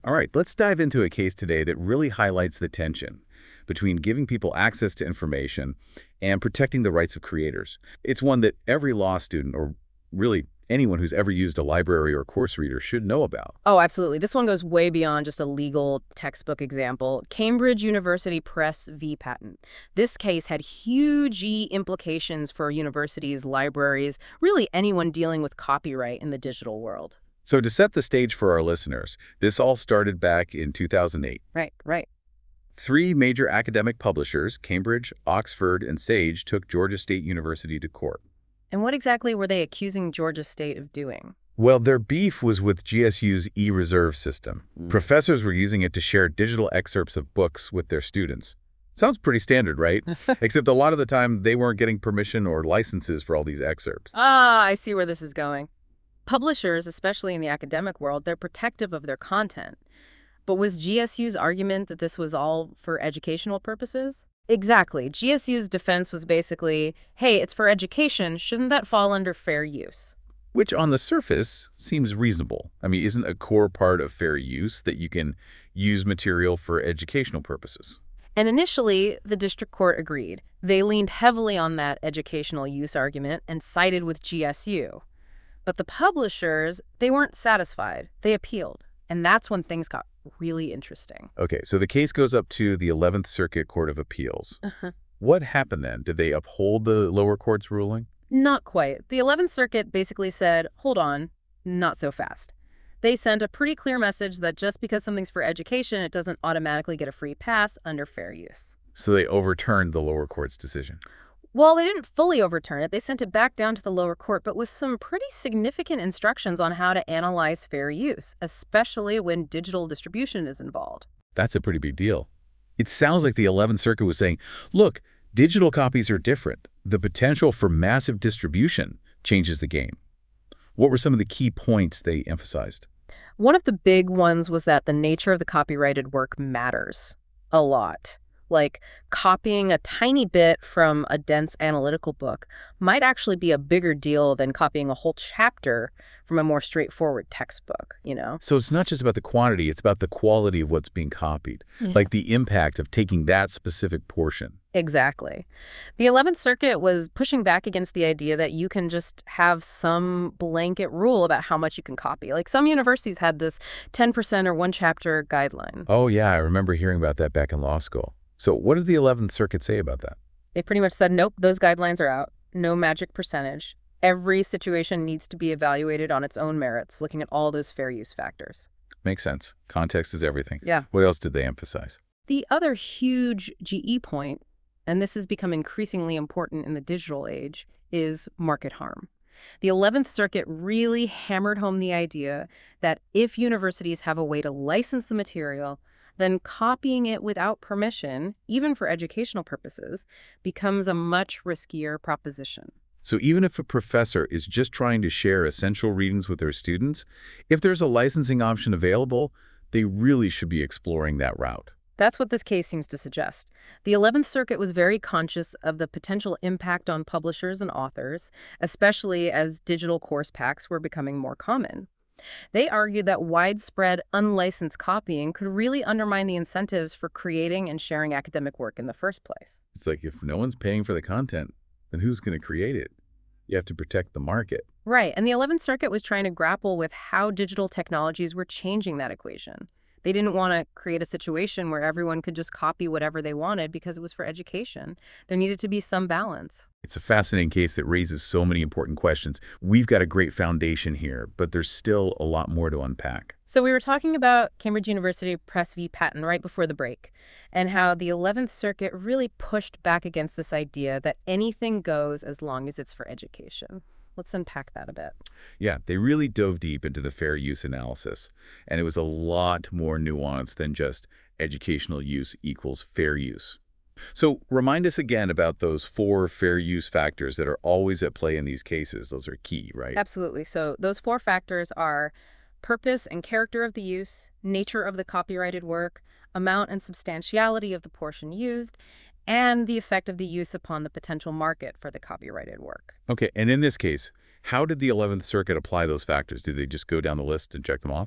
All right, let's dive into a case today that really highlights the tension between giving people access to information and protecting the rights of creators. It's one that every law student, or really anyone who's ever used a library or course reader, should know about. Oh, absolutely. This one goes way beyond just a legal textbook example. Cambridge University Press v. Patent. This case had huge implications for universities, libraries, really anyone dealing with copyright in the digital world. So to set the stage for our listeners, this all started back in 2008. Right, right. Three major academic publishers, Cambridge, Oxford, and Sage, took Georgia State University to court. And what exactly were they accusing Georgia State of doing? Well, their beef was with GSU's e-reserve system. Mm. Professors were using it to share digital excerpts of books with their students. Sounds pretty standard, right? Except a lot of the time, they weren't getting permission or licenses for all these excerpts. Ah, I see where this is going. Publishers, especially in the academic world, they're protective of their content. But was GSU's argument that this was all for educational purposes? Exactly. GSU's defense was basically, hey, it's for education. Shouldn't that fall under fair use? Which on the surface seems reasonable. I mean, isn't a core part of fair use that you can use material for educational purposes? And initially, the district court agreed. They leaned heavily on that educational use argument and sided with GSU. But the publishers, they weren't satisfied. They appealed. And that's when things got really interesting. Okay, so the case goes up to the 11th Circuit Court of Appeals. Uh-huh. What happened then? Did they uphold the lower court's ruling? Not quite. The 11th Circuit basically said, hold on, not so fast. They sent a pretty clear message that just because something's for education, it doesn't automatically get a free pass under fair use. So they overturned the lower court's decision. Well, they didn't fully overturn it. They sent it back down to the lower court, but with some pretty significant instructions on how to analyze fair use, especially when digital distribution is involved. That's a pretty big deal. It sounds like the 11th Circuit was saying, look, digital copies are different. The potential for massive distribution changes the game. What were some of the key points they emphasized? One of the big ones was that the nature of the copyrighted work matters a lot. Like, copying a tiny bit from a dense analytical book might actually be a bigger deal than copying a whole chapter from a more straightforward textbook, you know? So it's not just about the quantity, it's about the quality of what's being copied, Yeah. like the impact of taking that specific portion. Exactly. The 11th Circuit was pushing back against the idea that you can just have some blanket rule about how much you can copy. Like, some universities had this 10% or one chapter guideline. Oh, yeah, I remember hearing about that back in law school. So what did the 11th Circuit say about that? They pretty much said, nope, those guidelines are out. No magic percentage. Every situation needs to be evaluated on its own merits, looking at all those fair use factors. Makes sense. Context is everything. Yeah. What else did they emphasize? The other huge GE point, and this has become increasingly important in the digital age, is market harm. The 11th Circuit really hammered home the idea that if universities have a way to license the material, then copying it without permission, even for educational purposes, becomes a much riskier proposition. So even if a professor is just trying to share essential readings with their students, if there's a licensing option available, they really should be exploring that route. That's what this case seems to suggest. The 11th Circuit was very conscious of the potential impact on publishers and authors, especially as digital course packs were becoming more common. They argued that widespread, unlicensed copying could really undermine the incentives for creating and sharing academic work in the first place. It's like if no one's paying for the content, then who's going to create it? You have to protect the market. Right, and the 11th Circuit was trying to grapple with how digital technologies were changing that equation. They didn't want to create a situation where everyone could just copy whatever they wanted because it was for education. There needed to be some balance. It's a fascinating case that raises so many important questions. We've got a great foundation here, but there's still a lot more to unpack. So we were talking about Cambridge University Press v. Patent right before the break, and how the 11th Circuit really pushed back against this idea that anything goes as long as it's for education. Let's unpack that a bit. Yeah, they really dove deep into the fair use analysis, and it was a lot more nuanced than just educational use equals fair use. So remind us again about those 4 fair use factors that are always at play in these cases. Those are key, right? Absolutely. So those 4 factors are purpose and character of the use, nature of the copyrighted work, amount and substantiality of the portion used, and the effect of the use upon the potential market for the copyrighted work. Okay, and in this case, how did the 11th Circuit apply those factors? Did they just go down the list and check them off?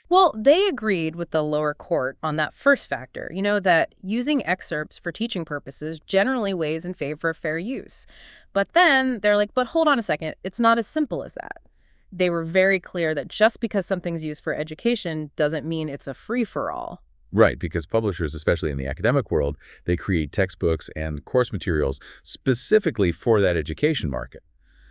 Well, they agreed with the lower court on that first factor, that using excerpts for teaching purposes generally weighs in favor of fair use. But then they're like, but hold on a second, it's not as simple as that. They were very clear that just because something's used for education doesn't mean it's a free-for-all. Right, because publishers, especially in the academic world, they create textbooks and course materials specifically for that education market.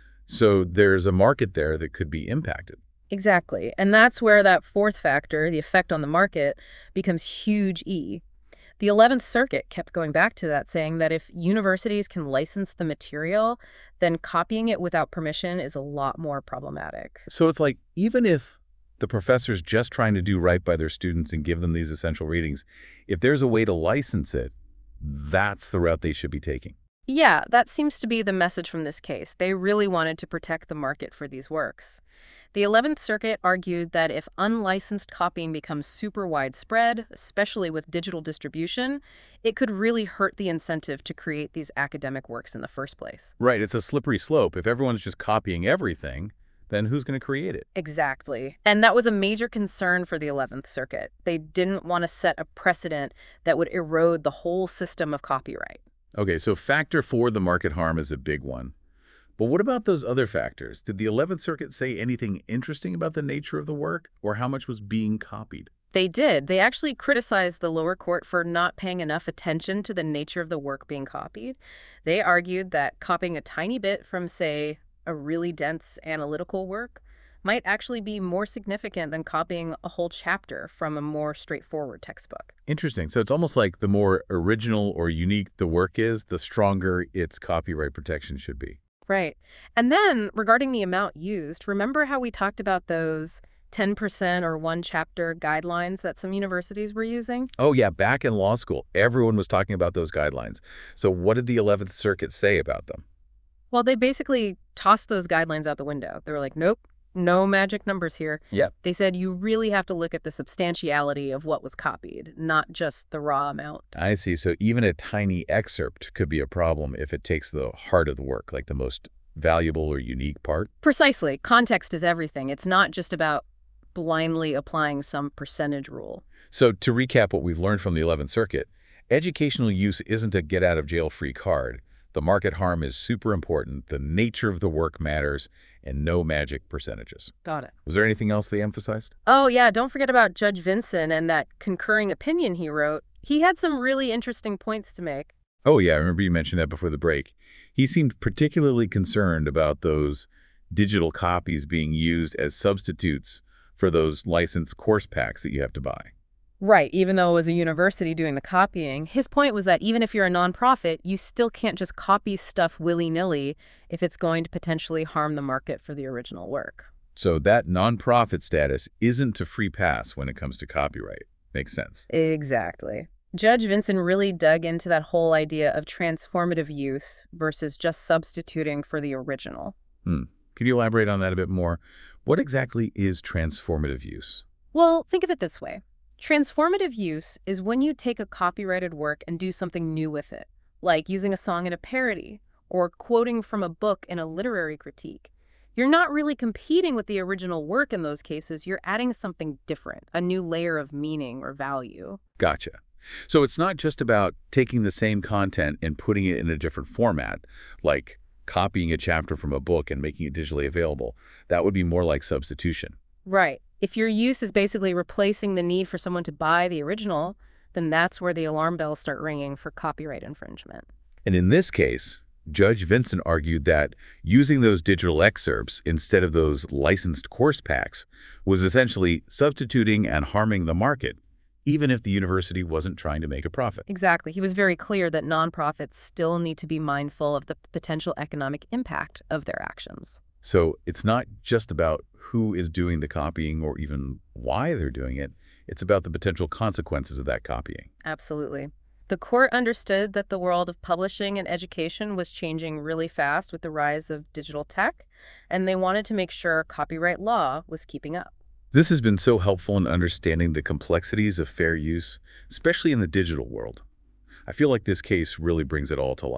So there's a market there that could be impacted. Exactly. And that's where that fourth factor, the effect on the market, becomes huge E. The 11th Circuit kept going back to that, saying that if universities can license the material, then copying it without permission is a lot more problematic. So it's like, even if the professor's just trying to do right by their students and give them these essential readings, if there's a way to license it, that's the route they should be taking. Yeah, that seems to be the message from this case. They really wanted to protect the market for these works. The 11th Circuit argued that if unlicensed copying becomes super widespread, especially with digital distribution, it could really hurt the incentive to create these academic works in the first place. Right, it's a slippery slope. If everyone's just copying everything, then who's going to create it? Exactly. And that was a major concern for the 11th Circuit. They didn't want to set a precedent that would erode the whole system of copyright. Okay, so factor 4, the market harm, is a big one. But what about those other factors? Did the 11th Circuit say anything interesting about the nature of the work or how much was being copied? They did. They actually criticized the lower court for not paying enough attention to the nature of the work being copied. They argued that copying a tiny bit from, say, a really dense analytical work might actually be more significant than copying a whole chapter from a more straightforward textbook. Interesting. So it's almost like the more original or unique the work is, the stronger its copyright protection should be. Right. And then regarding the amount used, remember how we talked about those 10% or one chapter guidelines that some universities were using? Oh, yeah, back in law school, everyone was talking about those guidelines. So what did the 11th Circuit say about them? Well, they basically tossed those guidelines out the window. They were like, nope, no magic numbers here. Yep. They said you really have to look at the substantiality of what was copied, not just the raw amount. I see. So even a tiny excerpt could be a problem if it takes the heart of the work, like the most valuable or unique part. Precisely. Context is everything. It's not just about blindly applying some percentage rule. So to recap what we've learned from the 11th Circuit, educational use isn't a get-out-of-jail-free card. The market harm is super important, the nature of the work matters, and no magic percentages. Got it. Was there anything else they emphasized? Oh, yeah, don't forget about Judge Vinson and that concurring opinion he wrote. He had some really interesting points to make. Oh, yeah, I remember you mentioned that before the break. He seemed particularly concerned about those digital copies being used as substitutes for those licensed course packs that you have to buy. Right, even though it was a university doing the copying, his point was that even if you're a nonprofit, you still can't just copy stuff willy-nilly if it's going to potentially harm the market for the original work. So that nonprofit status isn't a free pass when it comes to copyright. Makes sense. Exactly. Judge Vinson really dug into that whole idea of transformative use versus just substituting for the original. Could you elaborate on that a bit more? What exactly is transformative use? Well, think of it this way. Transformative use is when you take a copyrighted work and do something new with it, like using a song in a parody or quoting from a book in a literary critique. You're not really competing with the original work in those cases. You're adding something different, a new layer of meaning or value. Gotcha. So it's not just about taking the same content and putting it in a different format, like copying a chapter from a book and making it digitally available. That would be more like substitution. Right. If your use is basically replacing the need for someone to buy the original, then that's where the alarm bells start ringing for copyright infringement. And in this case, Judge Vinson argued that using those digital excerpts instead of those licensed course packs was essentially substituting and harming the market, even if the university wasn't trying to make a profit. Exactly. He was very clear that nonprofits still need to be mindful of the potential economic impact of their actions. So it's not just about who is doing the copying or even why they're doing it. It's about the potential consequences of that copying. Absolutely. The court understood that the world of publishing and education was changing really fast with the rise of digital tech, and they wanted to make sure copyright law was keeping up. This has been so helpful in understanding the complexities of fair use, especially in the digital world. I feel like this case really brings it all to life.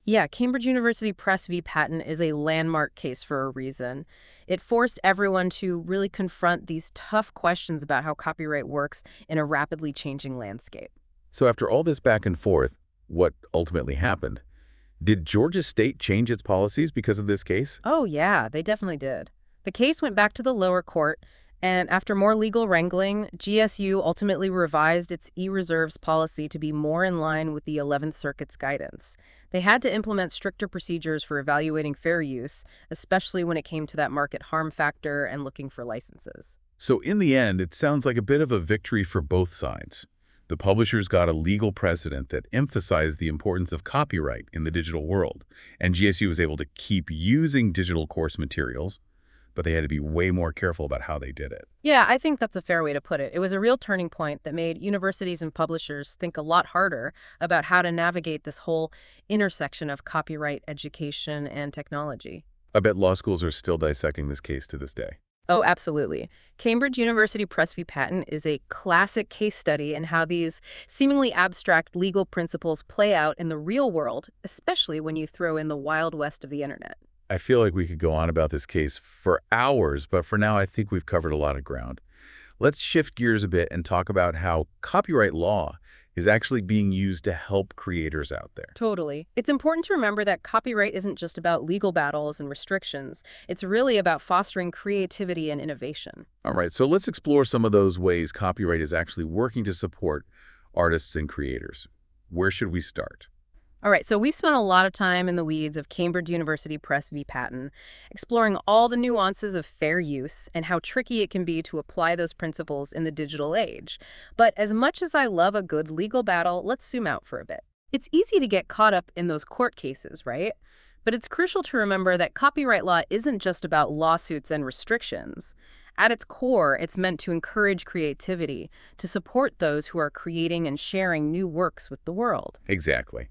Yeah, Cambridge University Press v. Patent is a landmark case for a reason. It forced everyone to really confront these tough questions about how copyright works in a rapidly changing landscape. So after all this back and forth, what ultimately happened? Did Georgia State change its policies because of this case? Oh, yeah, they definitely did. The case went back to the lower court, and after more legal wrangling, GSU ultimately revised its e-reserves policy to be more in line with the 11th Circuit's guidance. They had to implement stricter procedures for evaluating fair use, especially when it came to that market harm factor and looking for licenses. So in the end, it sounds like a bit of a victory for both sides. The publishers got a legal precedent that emphasized the importance of copyright in the digital world, and GSU was able to keep using digital course materials, but they had to be way more careful about how they did it. Yeah, I think that's a fair way to put it. It was a real turning point that made universities and publishers think a lot harder about how to navigate this whole intersection of copyright, education, and technology. I bet law schools are still dissecting this case to this day. Oh, absolutely. Cambridge University Press v. Patent is a classic case study in how these seemingly abstract legal principles play out in the real world, especially when you throw in the wild west of the internet. I feel like we could go on about this case for hours, but for now I think we've covered a lot of ground. Let's shift gears a bit and talk about how copyright law is actually being used to help creators out there. Totally. It's important to remember that copyright isn't just about legal battles and restrictions. It's really about fostering creativity and innovation. All right, so let's explore some of those ways copyright is actually working to support artists and creators. Where should we start? All right, so we've spent a lot of time in the weeds of Cambridge University Press v. Patent, exploring all the nuances of fair use and how tricky it can be to apply those principles in the digital age. But as much as I love a good legal battle, let's zoom out for a bit. It's easy to get caught up in those court cases, right? But it's crucial to remember that copyright law isn't just about lawsuits and restrictions. At its core, it's meant to encourage creativity, to support those who are creating and sharing new works with the world. Exactly.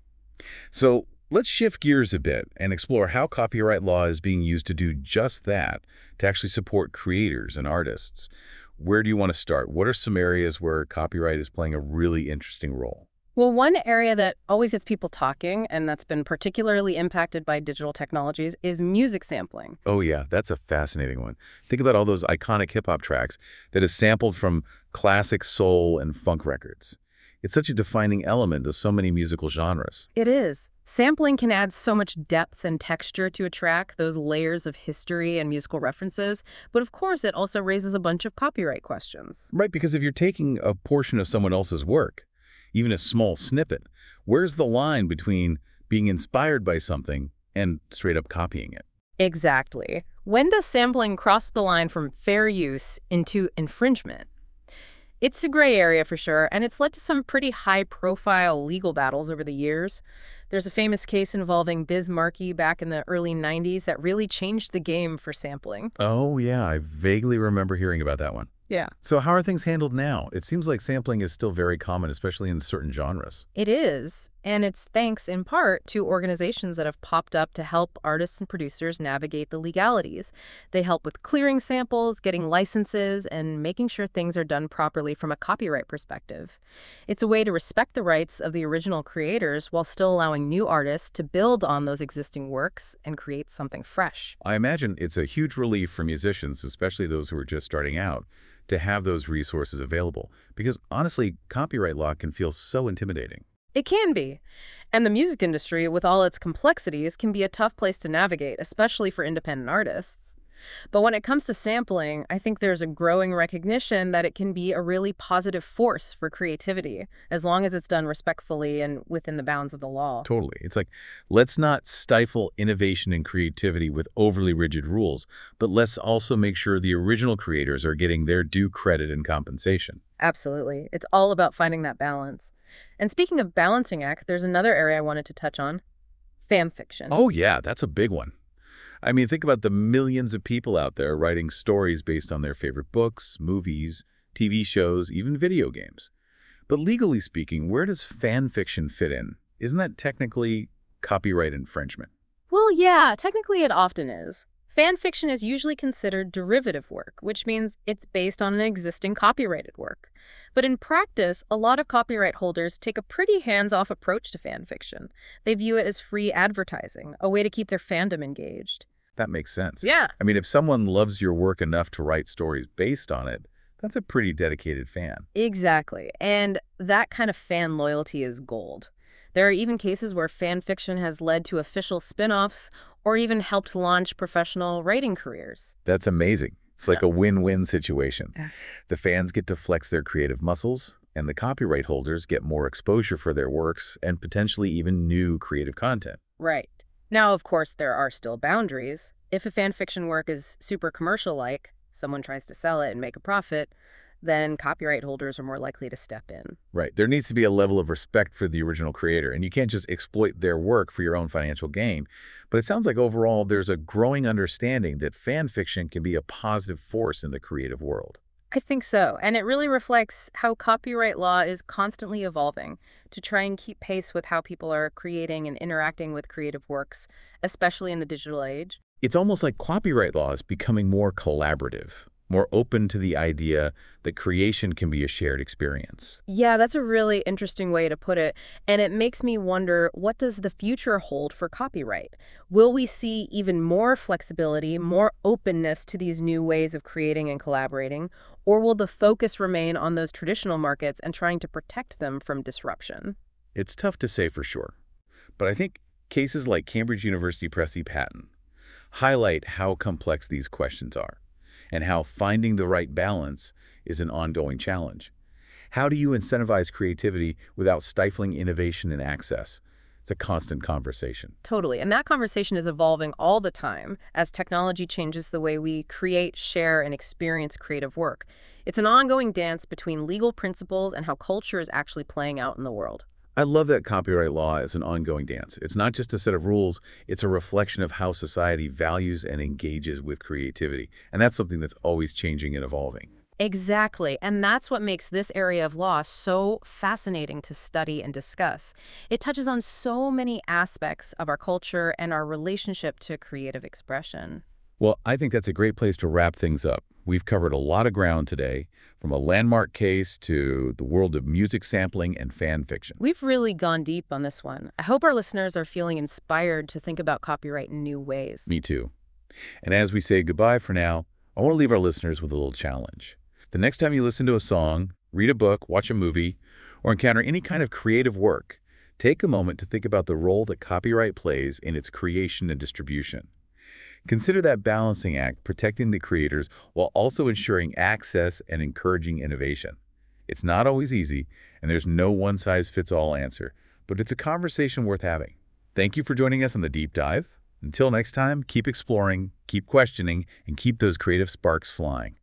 So let's shift gears a bit and explore how copyright law is being used to do just that, to actually support creators and artists. Where do you want to start? What are some areas where copyright is playing a really interesting role? Well, one area that always gets people talking, and that's been particularly impacted by digital technologies, is music sampling. Oh yeah, that's a fascinating one. Think about all those iconic hip-hop tracks that is sampled from classic soul and funk records. It's such a defining element of so many musical genres. It is. Sampling can add so much depth and texture to a track, those layers of history and musical references, but of course it also raises a bunch of copyright questions. Right, because if you're taking a portion of someone else's work, even a small snippet, where's the line between being inspired by something and straight up copying it? Exactly. When does sampling cross the line from fair use into infringement? It's a gray area for sure, and it's led to some pretty high-profile legal battles over the years. There's a famous case involving Biz Markie back in the early 90s that really changed the game for sampling. Oh yeah, I vaguely remember hearing about that one. Yeah. So how are things handled now? It seems like sampling is still very common, especially in certain genres. It is, and it's thanks in part to organizations that have popped up to help artists and producers navigate the legalities. They help with clearing samples, getting licenses, and making sure things are done properly from a copyright perspective. It's a way to respect the rights of the original creators while still allowing new artists to build on those existing works and create something fresh. I imagine it's a huge relief for musicians, especially those who are just starting out, to have those resources available. Because honestly, copyright law can feel so intimidating. It can be. And the music industry, with all its complexities, can be a tough place to navigate, especially for independent artists. But when it comes to sampling, I think there's a growing recognition that it can be a really positive force for creativity, as long as it's done respectfully and within the bounds of the law. Totally. It's like, let's not stifle innovation and creativity with overly rigid rules, but let's also make sure the original creators are getting their due credit and compensation. Absolutely. It's all about finding that balance. And speaking of balancing act, there's another area I wanted to touch on, fan fiction. Oh yeah, that's a big one. I mean, think about the millions of people out there writing stories based on their favorite books, movies, TV shows, even video games. But legally speaking, where does fan fiction fit in? Isn't that technically copyright infringement? Well, yeah, technically it often is. Fan fiction is usually considered derivative work, which means it's based on an existing copyrighted work. But in practice, a lot of copyright holders take a pretty hands-off approach to fan fiction. They view it as free advertising, a way to keep their fandom engaged. That makes sense. Yeah. I mean, if someone loves your work enough to write stories based on it, that's a pretty dedicated fan. Exactly. And that kind of fan loyalty is gold. There are even cases where fan fiction has led to official spin-offs or even helped launch professional writing careers. That's amazing. It's like a win-win situation. Yeah. The fans get to flex their creative muscles, and the copyright holders get more exposure for their works and potentially even new creative content. Right. Now, of course, there are still boundaries. If a fan fiction work is super commercial-like, someone tries to sell it and make a profit, then copyright holders are more likely to step in. Right. There needs to be a level of respect for the original creator, and you can't just exploit their work for your own financial gain. But it sounds like overall there's a growing understanding that fan fiction can be a positive force in the creative world. I think so, and it really reflects how copyright law is constantly evolving to try and keep pace with how people are creating and interacting with creative works, especially in the digital age. It's almost like copyright law is becoming more collaborative, more open to the idea that creation can be a shared experience. Yeah, that's a really interesting way to put it, and it makes me wonder, what does the future hold for copyright? Will we see even more flexibility, more openness to these new ways of creating and collaborating, or will the focus remain on those traditional markets and trying to protect them from disruption? It's tough to say for sure, but I think cases like Cambridge University Press patent highlight how complex these questions are and how finding the right balance is an ongoing challenge. How do you incentivize creativity without stifling innovation and access? It's a constant conversation. Totally. And that conversation is evolving all the time as technology changes the way we create, share, and experience creative work. It's an ongoing dance between legal principles and how culture is actually playing out in the world. I love that copyright law is an ongoing dance. It's not just a set of rules, it's a reflection of how society values and engages with creativity. And that's something that's always changing and evolving. Exactly. And that's what makes this area of law so fascinating to study and discuss. It touches on so many aspects of our culture and our relationship to creative expression. Well, I think that's a great place to wrap things up. We've covered a lot of ground today, from a landmark case to the world of music sampling and fan fiction. We've really gone deep on this one. I hope our listeners are feeling inspired to think about copyright in new ways. Me too. And as we say goodbye for now, I want to leave our listeners with a little challenge. The next time you listen to a song, read a book, watch a movie, or encounter any kind of creative work, take a moment to think about the role that copyright plays in its creation and distribution. Consider that balancing act, protecting the creators while also ensuring access and encouraging innovation. It's not always easy, and there's no one-size-fits-all answer, but it's a conversation worth having. Thank you for joining us on The Deep Dive. Until next time, keep exploring, keep questioning, and keep those creative sparks flying.